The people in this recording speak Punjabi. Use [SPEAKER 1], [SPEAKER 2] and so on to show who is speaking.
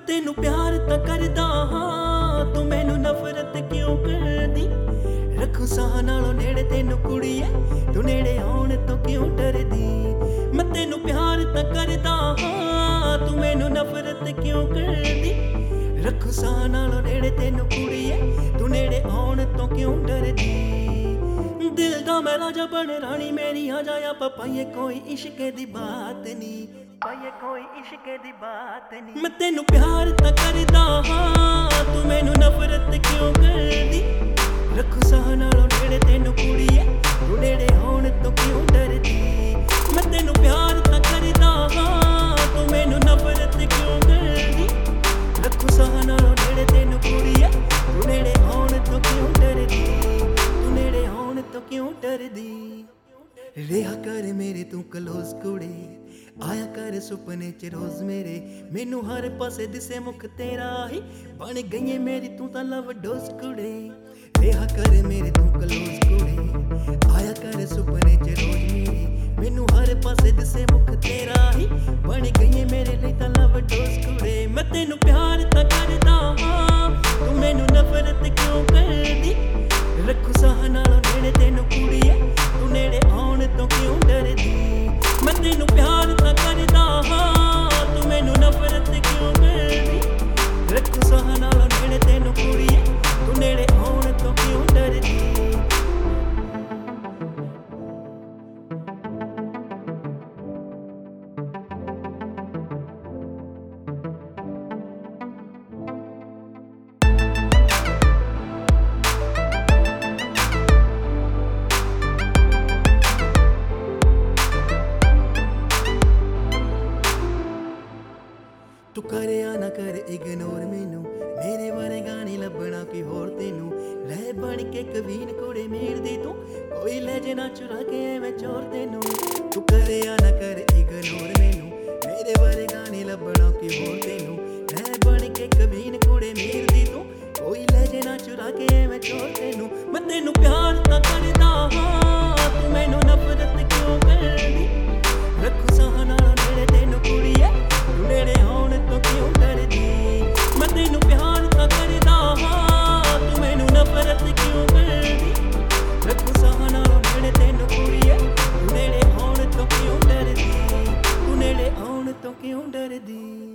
[SPEAKER 1] ਤੈਨੂੰ ਪਿਆਰ ਤਾਂ ਕਰਦਾ ਹਾਂ, ਤੂੰ ਮੈਨੂੰ ਨਫ਼ਰਤ ਕਿਉਂ ਕਰਦੀ। ਰੱਖੂ ਸਾਹ ਨਾਲੋਂ ਨੇੜੇ ਤੈਨੂੰ ਕੁੜੀਏ, ਤੂੰ ਨੇੜੇ ਆਉਣ ਤੋਂ ਕਿਉਂ ਡਰਦੀ। ਮੈਂ ਤੈਨੂੰ ਪਿਆਰ ਤਾਂ ਕਰਦਾ ਹਾਂ, ਤੂੰ ਮੈਨੂੰ ਨਫ਼ਰਤ ਕਿਉਂ ਕਰਦੀ। ਰੱਖੂ ਸਾਹ ਨਾਲੋਂ ਨੇੜੇ ਤੈਨੂੰ ਕੁੜੀਏ, ਤੂੰ ਨੇੜੇ ਆਉਣ ਤੋਂ ਕਿਉਂ ਡਰਦੀ। ਦਿਲ ਦਾ ਮੈਂ ਰਾਜਾ ਬਣ ਰਾਣੀ ਮੇਰੀ, ਆ ਜਾ ਆਪਾਂ ਪਾਈਏ ਕੋਈ ਇਸ਼ਕੇ ਦੀ ਬਾਤ ਨੀ, ਪਾਈਏ ਕੋਈ ਇਸ਼ਕੇ ਦੀ ਬਾਤ ਨੀ। ਮੈਂ ਤੈਨੂੰ ਪਿਆਰ ਤਾਂ ਕਰਦਾ ਹਾਂ, ਤੂੰ ਮੈਨੂੰ ਨਫ਼ਰਤ ਕਿਉਂ ਕਰਦੀ। ਰੱਖੂ ਸਾਹ ਨਾਲੋਂ ਨੇੜੇ ਤੈਨੂੰ ਕੁੜੀਏ, ਤੂੰ ਨੇੜੇ ਆਉਣ ਤੋਂ ਕਿਉਂ ਡਰਦੀ। ਮੈਂ ਤੈਨੂੰ ਪਿਆਰ ਤਾਂ ਕਰਦਾ ਹਾਂ, ਤੂੰ ਮੈਨੂੰ ਨਫ਼ਰਤ ਕਿਉਂ ਕਰਦੀ। ਰੱਖੂ ਸਾਹ ਨਾਲੋਂ ਨੇੜੇ ਤੈਨੂੰ ਕੁੜੀਏ, ਤੂੰ ਨੇੜੇ ਆਉਣ ਤੋਂ ਕਿਉਂ ਡਰਦੀ। ਤੂੰ ਨੇੜੇ ਆਉਣ ਤੋਂ ਕਿਉਂ ਡਰਦੀ। ਰਿਹਾ ਕਰ ਮੇਰੇ ਤੂੰ ਕਲੋਜ਼ ਕੁੜੇ, ਆਇਆ ਕਰ ਸੁਪਨੇ ਚ ਰੋਜ਼ ਮੇਰੇ, ਮੈਨੂੰ ਹਰ ਪਾਸੇ ਦਿਸੇ ਮੁਖ ਤੇਰਾ ਹੀ, ਬਣ ਗਈਏ ਮੇਰੀ ਤੂੰ ਤਾਂ ਲਵ ਡੋਜ਼ ਕੁੜੇ। ਰਿਹਾ ਕਰ ਮੇਰੇ ਤੂੰ ਕਲੋਜ਼ ਕੁੜੇ, ਆਇਆ ਕਰ ਸੁਪਨੇ ਚ ਰੋਜ਼ ਮੇਰੇ, ਮੈਨੂੰ ਹਰ ਪਾਸੇ ਦਿਸੇ ਮੁਖ ਤੇਰਾ ਹੀ, ਬਣ ਗਈਏ ਮੇਰੇ ਲਈ ਤਾਂ ਲਵ ਡੋਜ਼ ਕੁੜੇ। ਮੈਂ ਤੈਨੂੰ ਪਿਆਰ ਤਾਂ ਕਰਦਾ ਹਾਂ, ਤੂੰ ਮੈਨੂੰ ਨਫ਼ਰਤ ਕਿਉਂ ਕਰਦੀ। ਰੱਖੂ ਸਾਹ ਨਾਲੋਂ ਨੇੜੇ ਤੈਨੂੰ ਕੁੜੀਏ, ਤੂੰ ਨੇੜੇ ਆਉਣ ਤੋਂ ਕਿਉਂ ਡਰਦੀ। ਮੈਂ ਤੈਨੂੰ ਪਿਆਰ ਤਾਂ ਕਰਦਾ ਹਾਂ, ਤੂੰ ਮੈਨੂੰ ਨਫ਼ਰਤ ਕਿਉਂ ਕਰਦੀ। ਰੱਖੂ ਸਾਹ ਨਾਲੋਂ ਨੇੜੇ ਤੈਨੂੰ ਕੁੜੀਏ, ਤੂੰ ਨੇੜੇ ਆਉਣ ਤੋਂ ਕਿਉਂ ਡਰਦੀ। ਤੂੰ ਕਰਿਆ ਨਾ ਕਰ ਇਗਨੋਰ ਮੈਨੂੰ, ਮੇਰੇ ਬਾਰੇ ਗਾਣੇ ਲੱਭਣਾ ਕੀ ਹੋਰ ਤੈਨੂੰ। ਰਹਿ ਬਣ ਕੇ ਕਵੀਨ ਕੁੜੇ ਮੇਰਦੀ ਤੂੰ, ਕੋਈ ਲੈ ਜੇ ਨਾ ਚੁਰਾ ਕੇ ਐਵੇਂ ਚੋਰ ਤੈਨੂੰ। ਤੂੰ ਕਰਿਆ ਨਾ ਕਰ ਇਗਨੋਰ ਮੈਨੂੰ, ਮੇਰੇ ਬਾਰੇ ਗਾਣੇ ਲੱਭਣਾ ਕੀ ਹੋਰ ਤੈਨੂੰ। ਰਹਿ ਬਣ ਕੇ ਕਵੀਨ ਕੁੜੇ ਮੇਰਦੀ ਤੂੰ, ਕੋਈ ਲੈ ਜੇ ਨਾ ਚੁਰਾ ਕੇ ਐਵੇਂ ਚੋਰ ਤੈਨੂੰ। ਮੈਂ ਤੈਨੂੰ ਪਿਆਰ ਤਾਂ ਕਰਦਾ ਹਾਂ, ਤੂੰ ਮੈਨੂੰ ਨਫ਼ਰਤ ਕਿਉਂ ਕਰਦੀ। ਰੱਖੂ ਸਾਹ ਨਾਲੋਂ ਨੇੜੇ ਤੈਨੂੰ ਕੁੜੀਏ, ਤੂੰ ਨੇੜੇ ਆਉਣ ਤੋਂ ਕਿਉਂ ਡਰਦੀ। ਮੈਂ ਤੈਨੂੰ ਪਿਆਰ ਤਾਂ ਕਰਦਾ ਹਾਂ, ਤੂੰ ਮੈਨੂੰ ਨਫ਼ਰਤ ਕਿਉਂ ਕਰਦੀ। ਰੱਖੂ ਸਾਹ ਨਾਲੋਂ ਨੇੜੇ ਤੈਨੂੰ ਕੁੜੀਏ, ਤੂੰ ਨੇੜੇ ਆਉਣ ਤੋਂ ਕਿਉਂ ਡਰਦੀ। ਤੂੰ ਨੇੜੇ ਆਉਣ ਤੋਂ ਕਿਉਂ ਡਰਦੀ।